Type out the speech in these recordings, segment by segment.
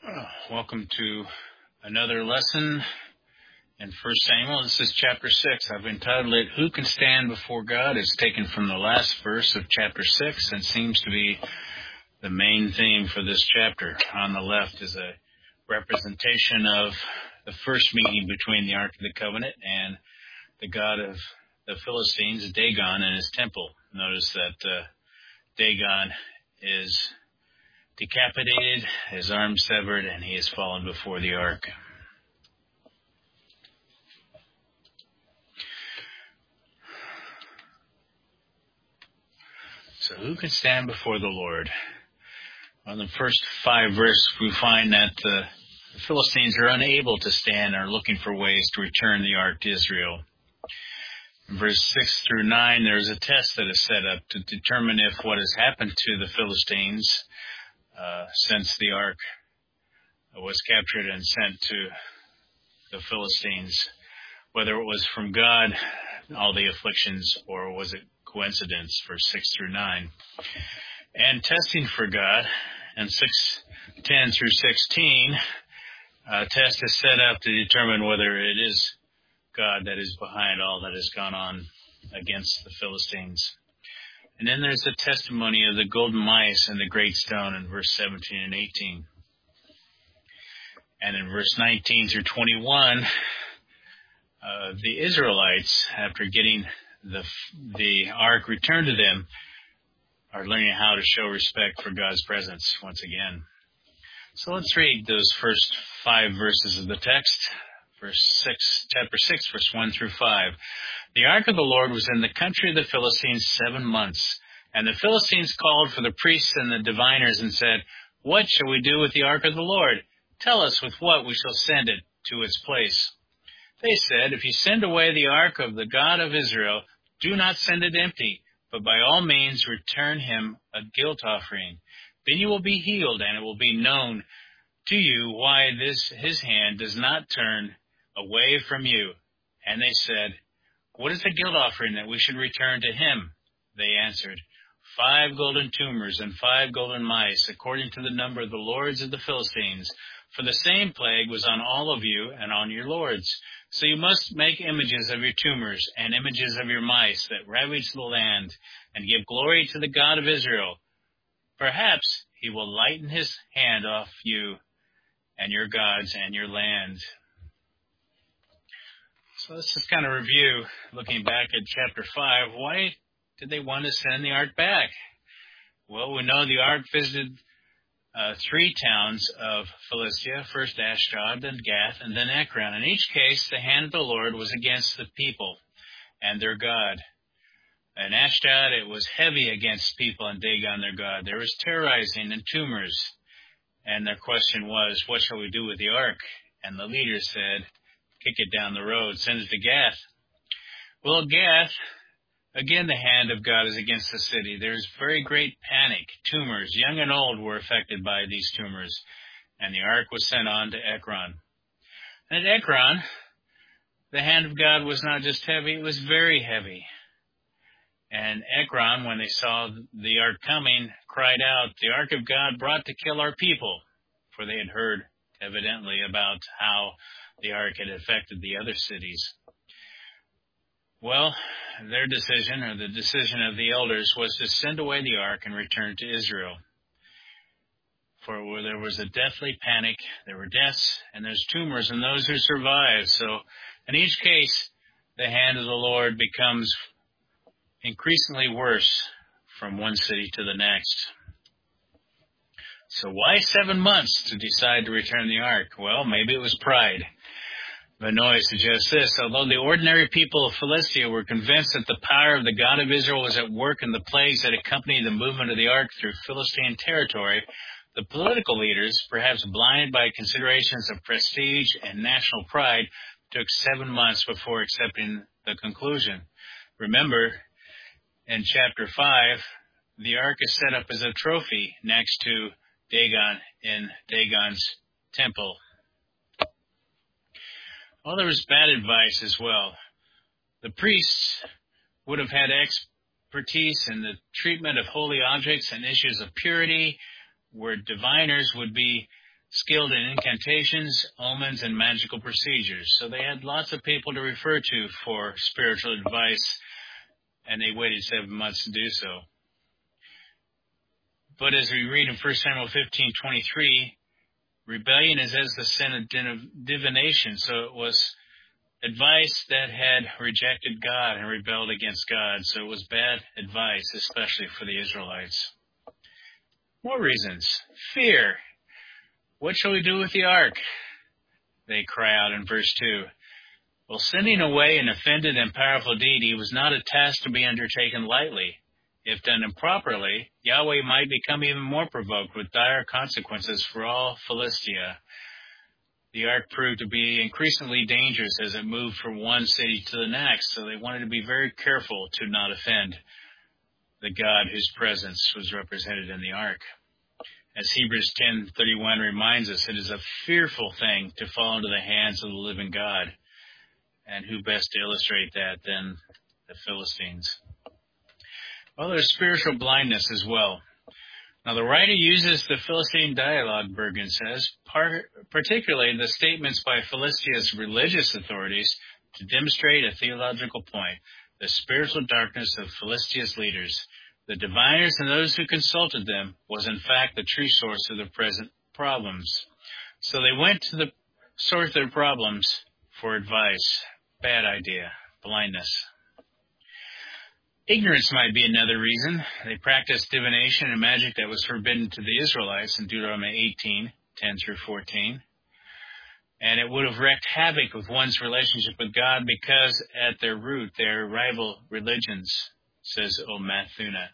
Welcome to another lesson in 1 Samuel. This is chapter 6. I've entitled it, Who Can Stand Before God? It's taken from the last verse of chapter 6 and seems to be the main theme for this chapter. On the left is a representation of the first meeting between the Ark of the Covenant and the god of the Philistines, Dagon, and his temple. Notice that Dagon is decapitated, his arm severed, and he has fallen before the ark. So who can stand before the Lord? On the first 5 verses, we find that the Philistines are unable to stand and are looking for ways to return the ark to Israel. In verse 6 through 9, there's a test that is set up to determine if what has happened to the Philistines since the ark was captured and sent to the Philistines, whether it was from God, all the afflictions, or was it coincidence, verse 6 through 9. And testing for God, and 6:10 through 16, a test is set up to determine whether it is God that is behind all that has gone on against the Philistines. And then there's the testimony of the golden mice and the great stone in verse 17 and 18. And in verse 19 through 21, the Israelites, after getting the ark returned to them, are learning how to show respect for God's presence once again. So let's read those first 5 verses of the text. Chapter 6, verse 1 through 5. The ark of the Lord was in the country of the Philistines 7 months. And the Philistines called for the priests and the diviners and said, What shall we do with the ark of the Lord? Tell us with what we shall send it to its place. They said, If you send away the ark of the God of Israel, do not send it empty, but by all means return him a guilt offering. Then you will be healed, and it will be known to you why his hand does not turn away from you. And they said, What is the guilt offering that we should return to him? They answered, 5 golden tumors and 5 golden mice, according to the number of the lords of the Philistines. For the same plague was on all of you and on your lords. So you must make images of your tumors and images of your mice that ravage the land, and give glory to the God of Israel. Perhaps he will lighten his hand off you and your gods and your land. So let's just kind of review, looking back at chapter 5. Why did they want to send the ark back? Well, we know the ark visited 3 towns of Philistia, first Ashdod, then Gath, and then Ekron. In each case, the hand of the Lord was against the people and their God. In Ashdod, it was heavy against people and Dagon, their God. There was terrorizing and tumors. And their question was, what shall we do with the ark? And the leader said, kick it down the road, send it to Gath. Well, Gath, again, the hand of God is against the city. There's very great panic. Tumors, young and old, were affected by these tumors. And the ark was sent on to Ekron. And at Ekron, the hand of God was not just heavy, it was very heavy. And Ekron, when they saw the ark coming, cried out, The ark of God brought to kill our people. For they had heard, evidently, about how the ark had affected the other cities. Well, their decision, or the decision of the elders, was to send away the ark and return to Israel. For there was a deathly panic, there were deaths, and there's tumors in those who survived. So in each case, the hand of the Lord becomes increasingly worse from one city to the next. So why 7 months to decide to return the ark? Well, maybe it was pride. Vanoy suggests this, although the ordinary people of Philistia were convinced that the power of the God of Israel was at work in the plagues that accompanied the movement of the ark through Philistine territory, the political leaders, perhaps blinded by considerations of prestige and national pride, took 7 months before accepting the conclusion. Remember, in chapter 5, the ark is set up as a trophy next to Dagon in Dagon's temple. Well, there was bad advice as well. The priests would have had expertise in the treatment of holy objects and issues of purity, where diviners would be skilled in incantations, omens, and magical procedures. So they had lots of people to refer to for spiritual advice, and they waited 7 months to do so. But as we read in 1 Samuel 15:23, rebellion is as the sin of divination. So it was advice that had rejected God and rebelled against God. So it was bad advice, especially for the Israelites. More reasons. Fear. What shall we do with the ark? They cry out in verse 2. Well, sending away an offended and powerful deity was not a task to be undertaken lightly. If done improperly, Yahweh might become even more provoked with dire consequences for all Philistia. The ark proved to be increasingly dangerous as it moved from one city to the next, so they wanted to be very careful to not offend the God whose presence was represented in the ark. As Hebrews 10:31 reminds us, it is a fearful thing to fall into the hands of the living God. And who best to illustrate that than the Philistines? Well, there's spiritual blindness as well. Now, the writer uses the Philistine dialogue, Bergen says, particularly the statements by Philistia's religious authorities, to demonstrate a theological point, the spiritual darkness of Philistia's leaders. The diviners and those who consulted them was in fact the true source of their present problems. So they went to the source of their problems for advice. Bad idea. Blindness. Ignorance might be another reason. They practiced divination and magic that was forbidden to the Israelites in Deuteronomy 18:10-14. And it would have wreaked havoc with one's relationship with God because at their root they are rival religions, says O Mathuna.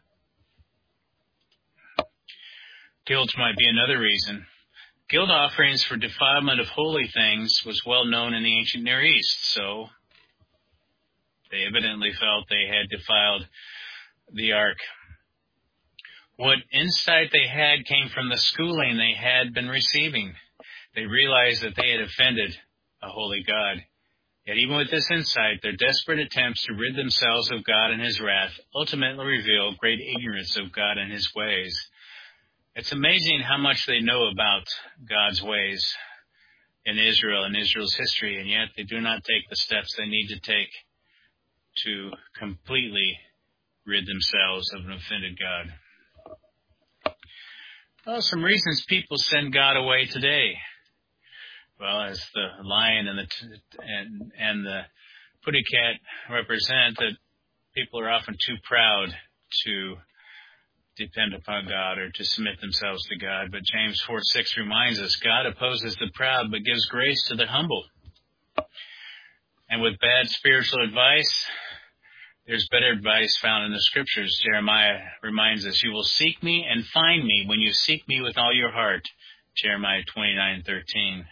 Guilt might be another reason. Guilt offerings for defilement of holy things was well known in the ancient Near East, so they evidently felt they had defiled the ark. What insight they had came from the schooling they had been receiving. They realized that they had offended a holy God. Yet even with this insight, their desperate attempts to rid themselves of God and his wrath ultimately reveal great ignorance of God and his ways. It's amazing how much they know about God's ways in Israel and Israel's history, and yet they do not take the steps they need to take to completely rid themselves of an offended God. Well, some reasons people send God away today. Well, as the lion and the putty cat represent, that people are often too proud to depend upon God or to submit themselves to God. But James 4:6 reminds us, God opposes the proud but gives grace to the humble. And with bad spiritual advice, there's better advice found in the scriptures. Jeremiah reminds us, you will seek me and find me when you seek me with all your heart. Jeremiah 29:13.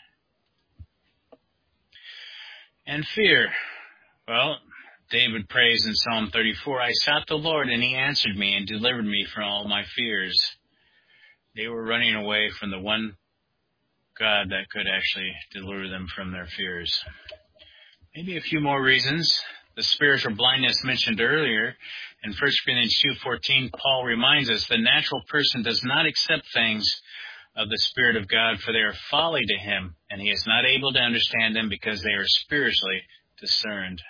And fear. Well, David prays in Psalm 34, I sought the Lord and he answered me and delivered me from all my fears. They were running away from the one God that could actually deliver them from their fears. Maybe a few more reasons. The spiritual blindness mentioned earlier in 1 Corinthians 2:14, Paul reminds us the natural person does not accept things of the Spirit of God, for they are folly to him, and he is not able to understand them because they are spiritually discerned.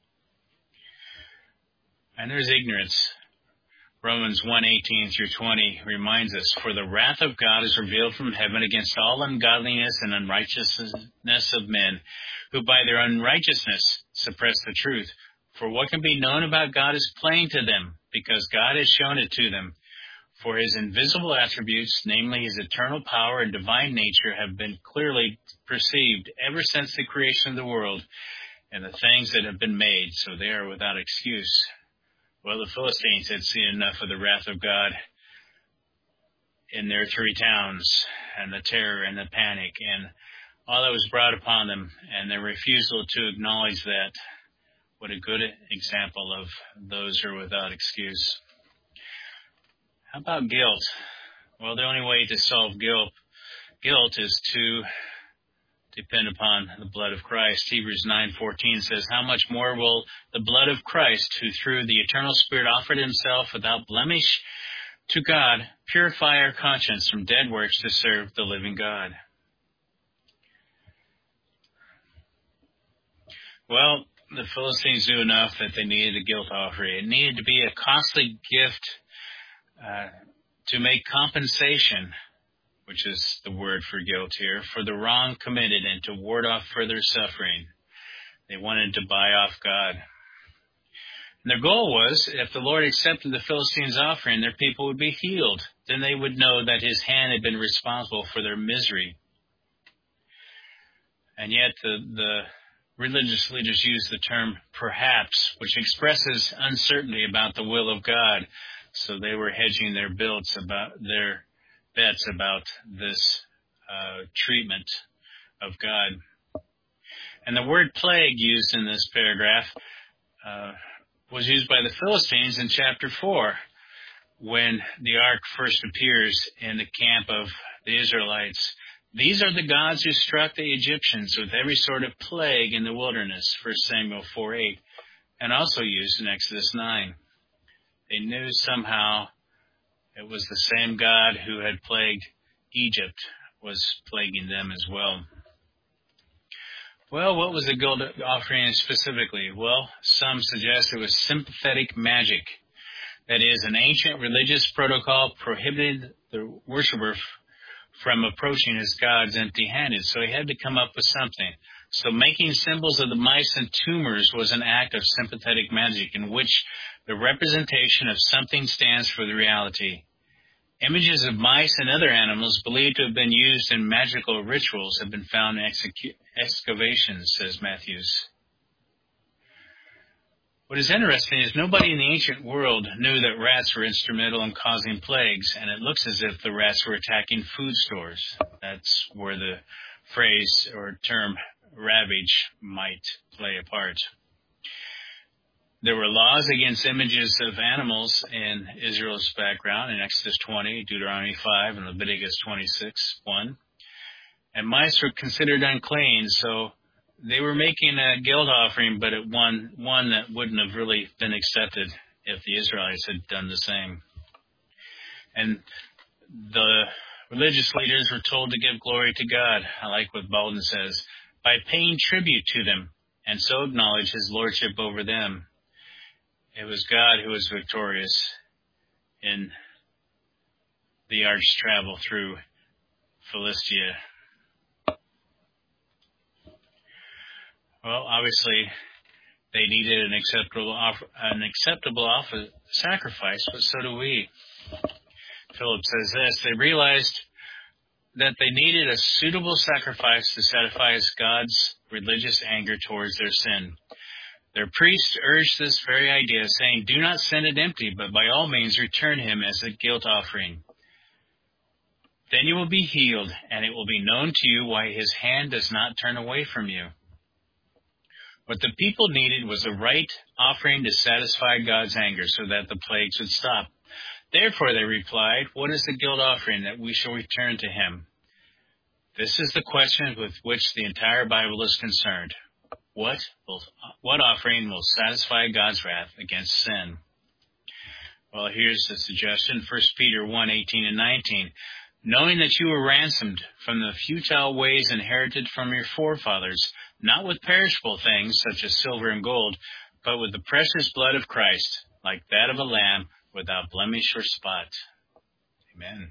And there's ignorance. Romans 1:18-20 reminds us, for the wrath of God is revealed from heaven against all ungodliness and unrighteousness of men, who by their unrighteousness suppress the truth. For what can be known about God is plain to them, because God has shown it to them. For his invisible attributes, namely his eternal power and divine nature, have been clearly perceived ever since the creation of the world and the things that have been made, so they are without excuse. Well, the Philistines had seen enough of the wrath of God in their three towns, and the terror and the panic, and all that was brought upon them, and their refusal to acknowledge that. What a good example of those who are without excuse. How about guilt? Well, the only way to solve guilt is to depend upon the blood of Christ. Hebrews 9:14 says, how much more will the blood of Christ, who through the eternal Spirit offered himself without blemish to God, purify our conscience from dead works to serve the living God. Well, the Philistines knew enough that they needed a guilt offering. It needed to be a costly gift to make compensation, which is the word for guilt here, for the wrong committed and to ward off further suffering. They wanted to buy off God. And their goal was, if the Lord accepted the Philistines' offering, their people would be healed. Then they would know that his hand had been responsible for their misery. And yet the religious leaders use the term perhaps, which expresses uncertainty about the will of God. So they were hedging their bets about this treatment of God. And the word plague used in this paragraph was used by the Philistines in chapter 4, when the ark first appears in the camp of the Israelites. These are the gods who struck the Egyptians with every sort of plague in the wilderness, 1 Samuel 4:8, and also used in Exodus 9. They knew somehow it was the same God who had plagued Egypt was plaguing them as well. Well, what was the guilt offering specifically? Well, some suggest it was sympathetic magic. That is, an ancient religious protocol prohibited the worshiper from approaching his gods empty-handed, so he had to come up with something. So making symbols of the mice and tumors was an act of sympathetic magic in which the representation of something stands for the reality. Images of mice and other animals believed to have been used in magical rituals have been found in excavations, says Matthews. What is interesting is nobody in the ancient world knew that rats were instrumental in causing plagues, and it looks as if the rats were attacking food stores. That's where the phrase or term ravage might play a part. There were laws against images of animals in Israel's background in Exodus 20, Deuteronomy 5, and Leviticus 26:1. And mice were considered unclean, so they were making a guilt offering, but one that wouldn't have really been accepted if the Israelites had done the same. And the religious leaders were told to give glory to God. I like what Baldwin says, by paying tribute to them, and so acknowledge his lordship over them. It was God who was victorious in the ark's travel through Philistia. Well, obviously, they needed an acceptable sacrifice, but so do we. Philip says this, they realized that they needed a suitable sacrifice to satisfy God's religious anger towards their sin. Their priests urged this very idea, saying, do not send it empty, but by all means return him as a guilt offering. Then you will be healed, and it will be known to you why his hand does not turn away from you. What the people needed was a right offering to satisfy God's anger so that the plagues would stop. Therefore, they replied, what is the guilt offering that we shall return to him? This is the question with which the entire Bible is concerned. What offering will satisfy God's wrath against sin? Well, here's the suggestion, 1 Peter 1:18 and 19. Knowing that you were ransomed from the futile ways inherited from your forefathers, not with perishable things such as silver and gold, but with the precious blood of Christ, like that of a lamb without blemish or spot. Amen.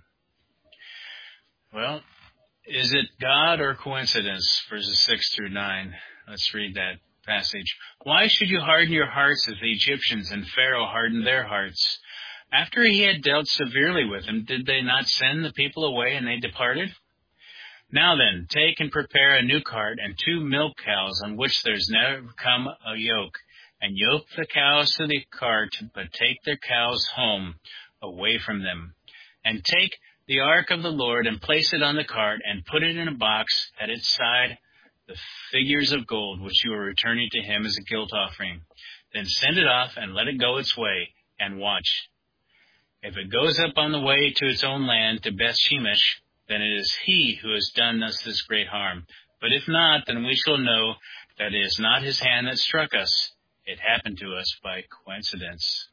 Well, is it God or coincidence? Verses 6 through 9. Let's read that passage. Why should you harden your hearts as the Egyptians and Pharaoh hardened their hearts? After he had dealt severely with them, did they not send the people away and they departed? Now then, take and prepare a new cart and 2 milk cows on which there's never come a yoke, and yoke the cows to the cart, but take their cows home, away from them. And take the ark of the Lord and place it on the cart and put it in a box at its side, the figures of gold which you are returning to him as a guilt offering. Then send it off and let it go its way, and watch. If it goes up on the way to its own land, to Beth Shemesh, then it is he who has done us this great harm. But if not, then we shall know that it is not his hand that struck us. It happened to us by coincidence.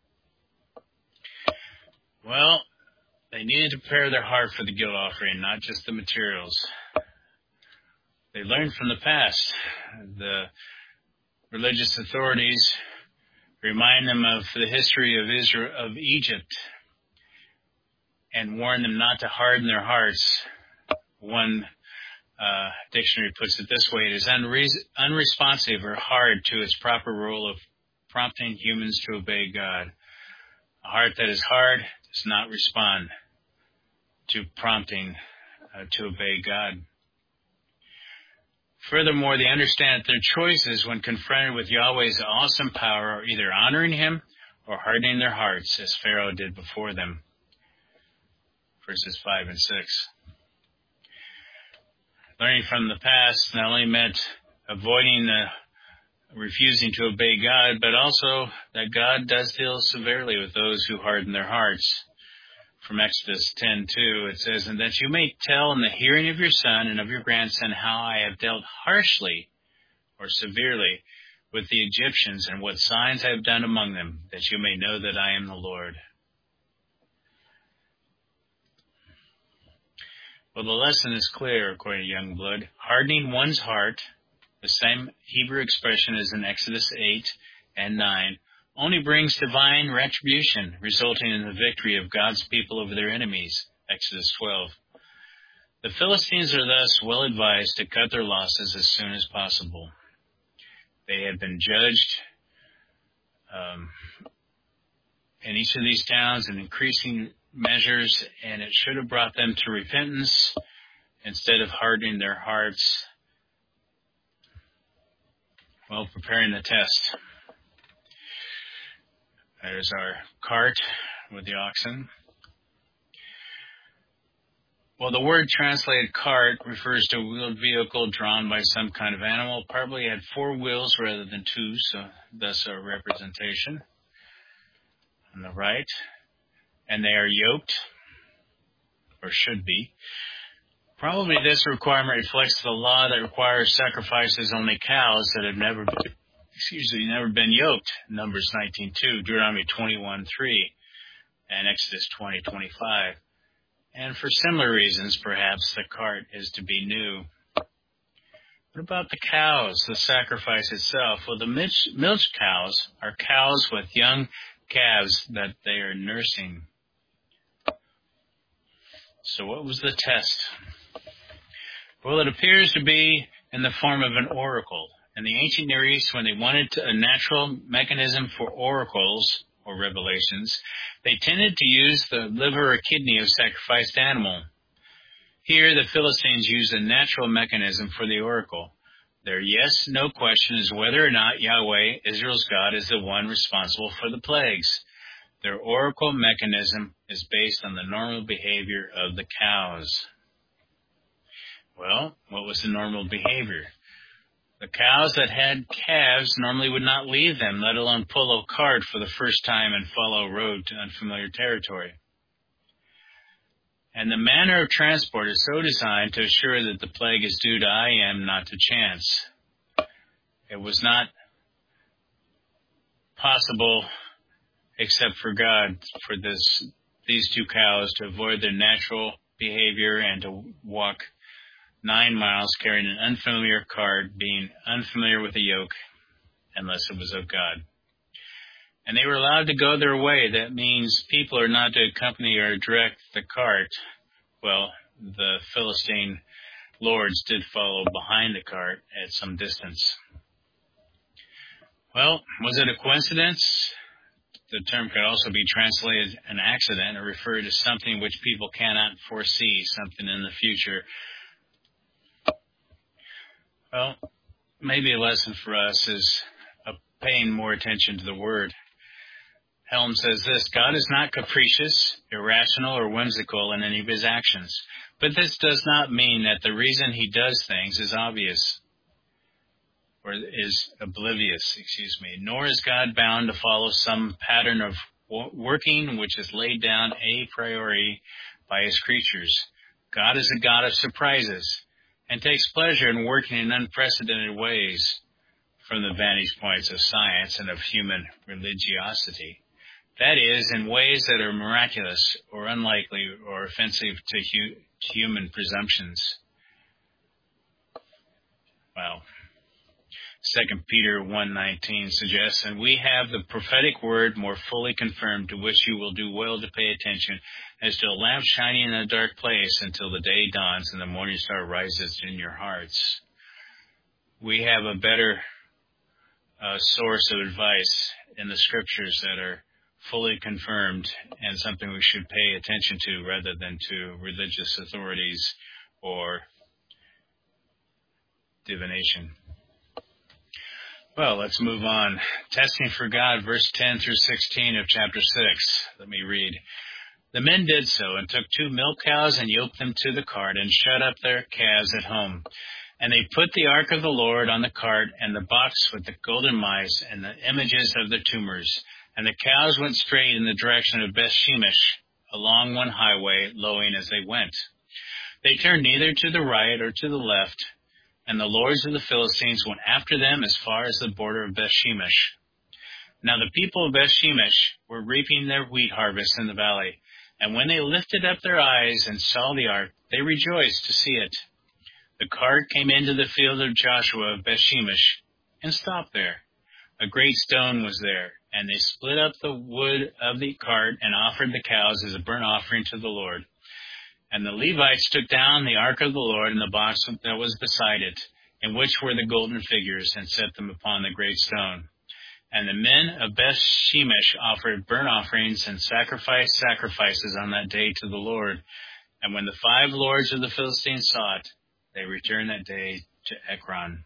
Well, they needed to prepare their heart for the guilt offering, not just the materials. They learned from the past. The religious authorities remind them of the history of Israel, of Egypt, and warn them not to harden their hearts. One dictionary puts it this way: it is unresponsive or hard to its proper role of prompting humans to obey God. A heart that is hard does not respond to prompting to obey God. Furthermore, they understand that their choices when confronted with Yahweh's awesome power are either honoring Him or hardening their hearts, as Pharaoh did before them. Verses 5 and 6. Learning from the past not only meant avoiding refusing to obey God, but also that God does deal severely with those who harden their hearts. From Exodus 10:2, it says, "And that you may tell in the hearing of your son and of your grandson how I have dealt harshly or severely with the Egyptians and what signs I have done among them, that you may know that I am the Lord." Well, the lesson is clear, according to Youngblood. Hardening one's heart, the same Hebrew expression as in Exodus 8 and 9, only brings divine retribution, resulting in the victory of God's people over their enemies, Exodus 12. The Philistines are thus well advised to cut their losses as soon as possible. They had been judged in each of these towns in increasing measures, and it should have brought them to repentance instead of hardening their hearts. Well, preparing the test. There's our cart with the oxen. Well, the word translated cart refers to a wheeled vehicle drawn by some kind of animal. Probably had 4 wheels rather than 2, so thus a representation on the right. And they are yoked, or should be. Probably this requirement reflects the law that requires sacrifices only cows that have never been yoked. Numbers 19:2, Deuteronomy 21:3, and Exodus 20:25. And for similar reasons, perhaps the cart is to be new. What about the cows, the sacrifice itself? Well, the milch cows are cows with young calves that they are nursing. So what was the test? Well, it appears to be in the form of an oracle. In the ancient Near East, when they wanted a natural mechanism for oracles or revelations, they tended to use the liver or kidney of sacrificed animal. Here, the Philistines used a natural mechanism for the oracle. Their yes, no question is whether or not Yahweh, Israel's God, is the one responsible for the plagues. Their oracle mechanism is based on the normal behavior of the cows. Well, what was the normal behavior? The cows that had calves normally would not leave them, let alone pull a cart for the first time and follow a road to unfamiliar territory. And the manner of transport is so designed to assure that the plague is due to I am, not to chance. It was not possible, except for God, for these 2 cows to avoid their natural behavior and to walk 9 miles carrying an unfamiliar cart, being unfamiliar with the yoke, unless it was of God. And they were allowed to go their way. That means people are not to accompany or direct the cart. Well, the Philistine lords did follow behind the cart at some distance. Well, was it a coincidence? The term could also be translated an accident or refer to something which people cannot foresee, something in the future. Well, maybe a lesson for us is paying more attention to the Word. Helm says this: God is not capricious, irrational, or whimsical in any of His actions. But this does not mean that the reason He does things is obvious, or is oblivious, nor is God bound to follow some pattern of working which is laid down a priori by His creatures. God is a God of surprises and takes pleasure in working in unprecedented ways from the vantage points of science and of human religiosity. That is, in ways that are miraculous or unlikely or offensive to human presumptions. Wow. 2 Peter 1:19 suggests, and we have the prophetic word more fully confirmed, to which you will do well to pay attention, as to a lamp shining in a dark place until the day dawns and the morning star rises in your hearts. We have a better source of advice in the scriptures that are fully confirmed and something we should pay attention to rather than to religious authorities or divination. Well, let's move on. Testing for God, verse 10 through 16 of chapter 6. Let me read. The men did so and took 2 milk cows and yoked them to the cart and shut up their calves at home. And they put the ark of the Lord on the cart and the box with the golden mice and the images of the tumors. And the cows went straight in the direction of Beth-shemesh, along one highway, lowing as they went. They turned neither to the right or to the left, and the lords of the Philistines went after them as far as the border of Beth-shemesh. Now the people of Beth-shemesh were reaping their wheat harvest in the valley, and when they lifted up their eyes and saw the ark, they rejoiced to see it. The cart came into the field of Joshua of Beth-shemesh and stopped there. A great stone was there, and they split up the wood of the cart and offered the cows as a burnt offering to the Lord. And the Levites took down the ark of the Lord and the box that was beside it, in which were the golden figures, and set them upon the great stone. And the men of Beth-shemesh offered burnt offerings and sacrifices on that day to the Lord. And when the 5 lords of the Philistines saw it, they returned that day to Ekron.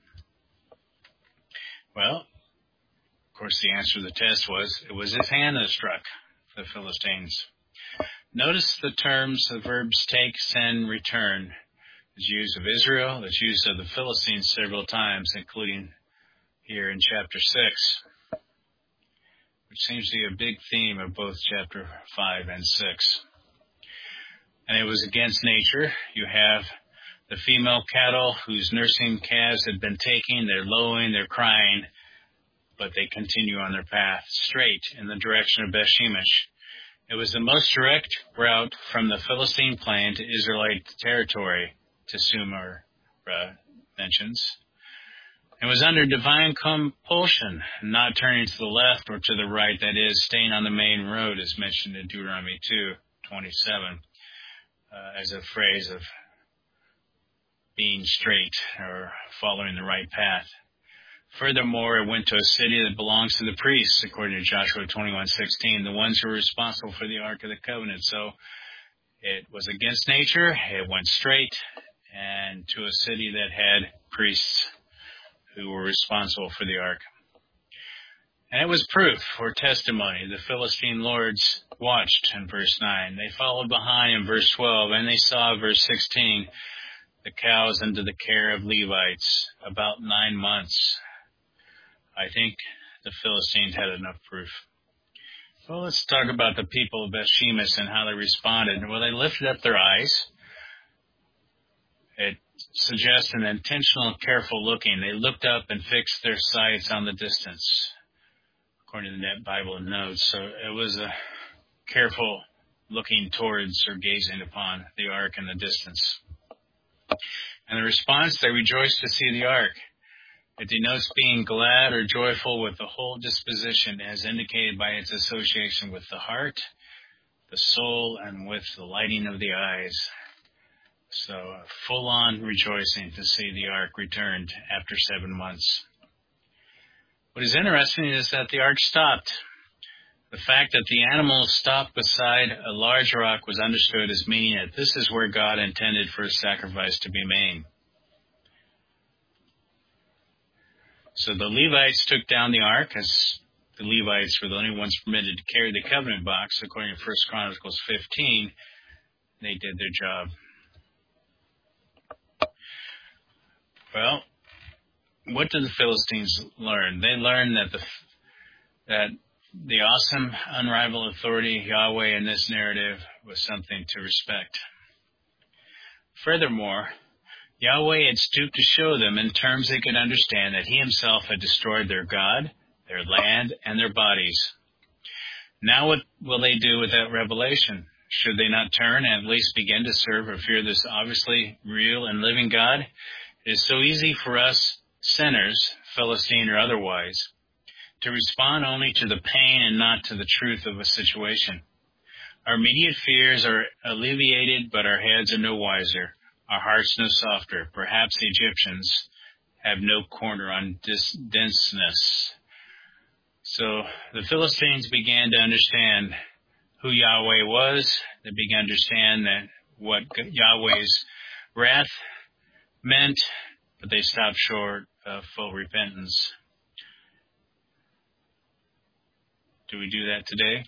Well, of course, the answer to the test was, it was his hand that struck the Philistines. Notice the terms, the verbs take, send, return. It's used of Israel, it's used of the Philistines several times, including here in chapter 6, which seems to be a big theme of both chapter 5 and 6. And it was against nature. You have the female cattle whose nursing calves had been taken, they're lowing, they're crying, but they continue on their path straight in the direction of Beth-shemesh. It was the most direct route from the Philistine plain to Israelite territory, Tesumar mentions. It was under divine compulsion, not turning to the left or to the right, that is, staying on the main road, as mentioned in Deuteronomy 2:27, as a phrase of being straight or following the right path. Furthermore, it went to a city that belongs to the priests, according to Joshua 21:16, the ones who were responsible for the Ark of the Covenant. So it was against nature, it went straight, and to a city that had priests who were responsible for the Ark. And it was proof or testimony. The Philistine lords watched in verse 9. They followed behind in verse 12, and they saw, verse 16, the cows under the care of Levites, about 9 months. I think the Philistines had enough proof. Well, let's talk about the people of Beth-shemesh and how they responded. Well, they lifted up their eyes. It suggests an intentional, careful looking. They looked up and fixed their sights on the distance, according to the Net Bible Notes. So it was a careful looking towards or gazing upon the ark in the distance. And the response, they rejoiced to see the ark. It denotes being glad or joyful with the whole disposition, as indicated by its association with the heart, the soul, and with the lighting of the eyes. So a full-on rejoicing to see the ark returned after 7 months. What is interesting is that the ark stopped. The fact that the animal stopped beside a large rock was understood as meaning that this is where God intended for a sacrifice to be made. So the Levites took down the ark, as the Levites were the only ones permitted to carry the covenant box. According to 1 Chronicles 15, they did their job. Well, what did the Philistines learn? They learned that the awesome, unrivaled authority of Yahweh in this narrative was something to respect. Furthermore, Yahweh had stooped to show them in terms they could understand that he himself had destroyed their God, their land, and their bodies. Now what will they do with that revelation? Should they not turn and at least begin to serve or fear this obviously real and living God? It is so easy for us sinners, Philistine or otherwise, to respond only to the pain and not to the truth of a situation. Our immediate fears are alleviated, but our heads are no wiser, our hearts no softer. Perhaps the Egyptians have no corner on denseness. So the Philistines began to understand who Yahweh was. They began to understand that what Yahweh's wrath meant, but they stopped short of full repentance. Do we do that today?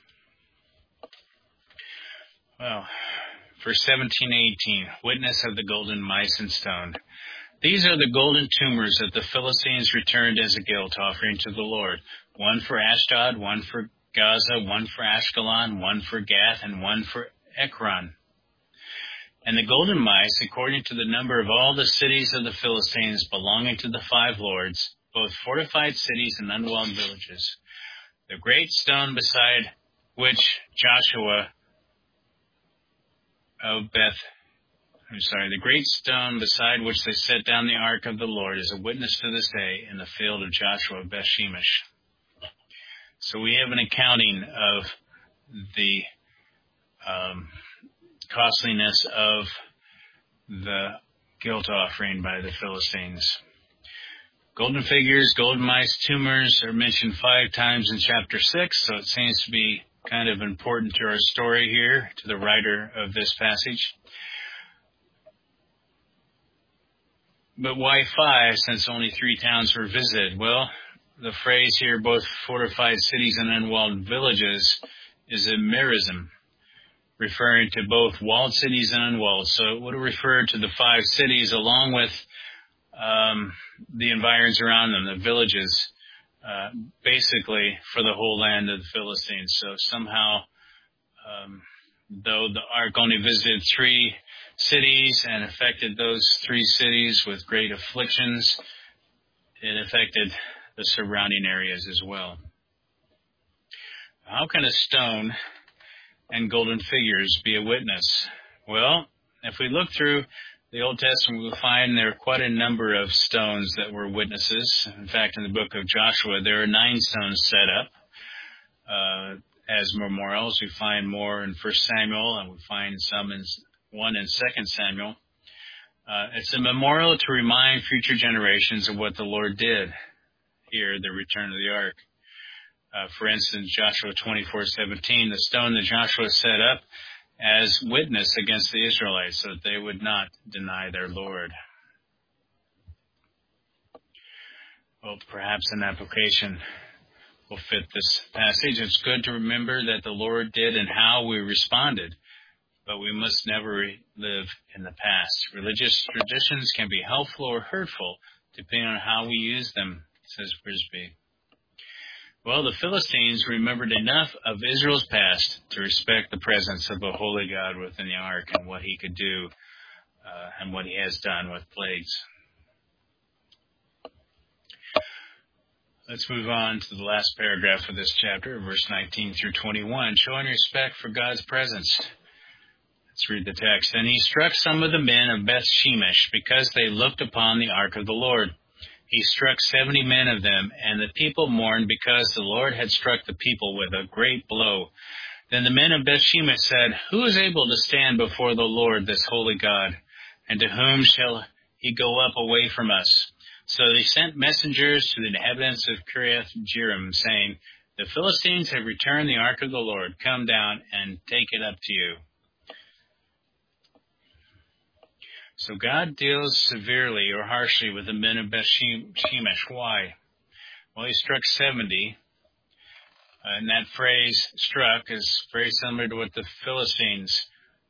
Well, verse 17-18, witness of the golden mice and stone. These are the golden tumors that the Philistines returned as a guilt offering to the Lord. One for Ashdod, one for Gaza, one for Ashkelon, one for Gath, and one for Ekron. And the golden mice, according to the number of all the cities of the Philistines belonging to the 5 lords, both fortified cities and unwalled villages. The great stone beside which the great stone beside which they set down the ark of the Lord is a witness to this day in the field of Joshua of Beth-Shemesh. So we have an accounting of the costliness of the guilt offering by the Philistines. Golden figures, golden mice, tumors are mentioned 5 times in chapter 6, so it seems to be kind of important to our story here, to the writer of this passage. But why 5, since only 3 towns were visited? Well, the phrase here, both fortified cities and unwalled villages, is a merism, referring to both walled cities and unwalled. So it would refer to the 5 cities along with the environs around them, the villages, basically for the whole land of the Philistines. So somehow, though the ark only visited 3 cities and affected those 3 cities with great afflictions, it affected the surrounding areas as well. How can a stone and golden figures be a witness? Well, if we look through the Old Testament, we'll find there are quite a number of stones that were witnesses. In fact, in the book of Joshua, there are 9 stones set up as memorials. We find more in 1 Samuel, and we find some in 1 and 2 Samuel. It's a memorial to remind future generations of what the Lord did here, the return of the ark. For instance, Joshua 24:17, the stone that Joshua set up as witness against the Israelites so that they would not deny their Lord. Well, perhaps an application will fit this passage. It's good to remember that the Lord did and how we responded, but we must never live in the past. Religious traditions can be helpful or hurtful depending on how we use them, says Brisby. Well, the Philistines remembered enough of Israel's past to respect the presence of a holy God within the ark and what he could do and what he has done with plagues. Let's move on to the last paragraph of this chapter, verse 19 through 21, showing respect for God's presence. Let's read the text. And he struck some of the men of Beth-Shemesh because they looked upon the ark of the Lord. He struck 70 men of them, and the people mourned because the Lord had struck the people with a great blow. Then the men of Beth-Shemesh said, Who is able to stand before the Lord, this holy God? And to whom shall he go up away from us? So they sent messengers to the inhabitants of Kiriath-Jearim, saying, The Philistines have returned the ark of the Lord. Come down and take it up to you. So God deals severely or harshly with the men of Beth-Shemesh. Why? Well, he struck 70. And that phrase, struck, is very similar to what the Philistines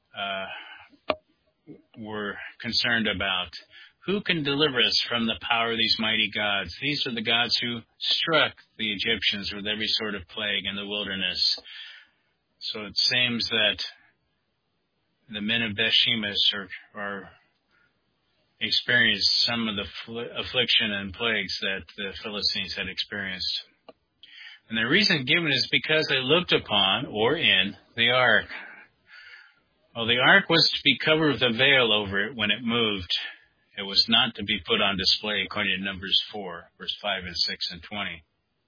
were concerned about. Who can deliver us from the power of these mighty gods? These are the gods who struck the Egyptians with every sort of plague in the wilderness. So it seems that the men of Beth-Shemesh are experienced some of the affliction and plagues that the Philistines had experienced. And the reason given is because they looked upon, or in, the ark. Well, the ark was to be covered with a veil over it when it moved. It was not to be put on display, according to Numbers 4, verse 5 and 6 and 20.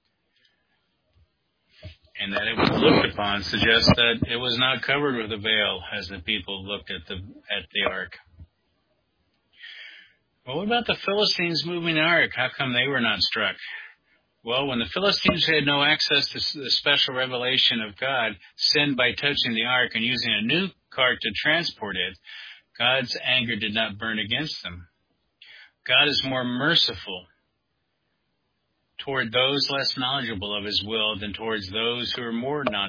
And that it was looked upon suggests that it was not covered with a veil as the people looked at the ark. Well, what about the Philistines moving the ark? How come they were not struck? Well, when the Philistines had no access to the special revelation of God, sinned by touching the ark and using a new cart to transport it, God's anger did not burn against them. God is more merciful toward those less knowledgeable of his will than towards those who are more knowledgeable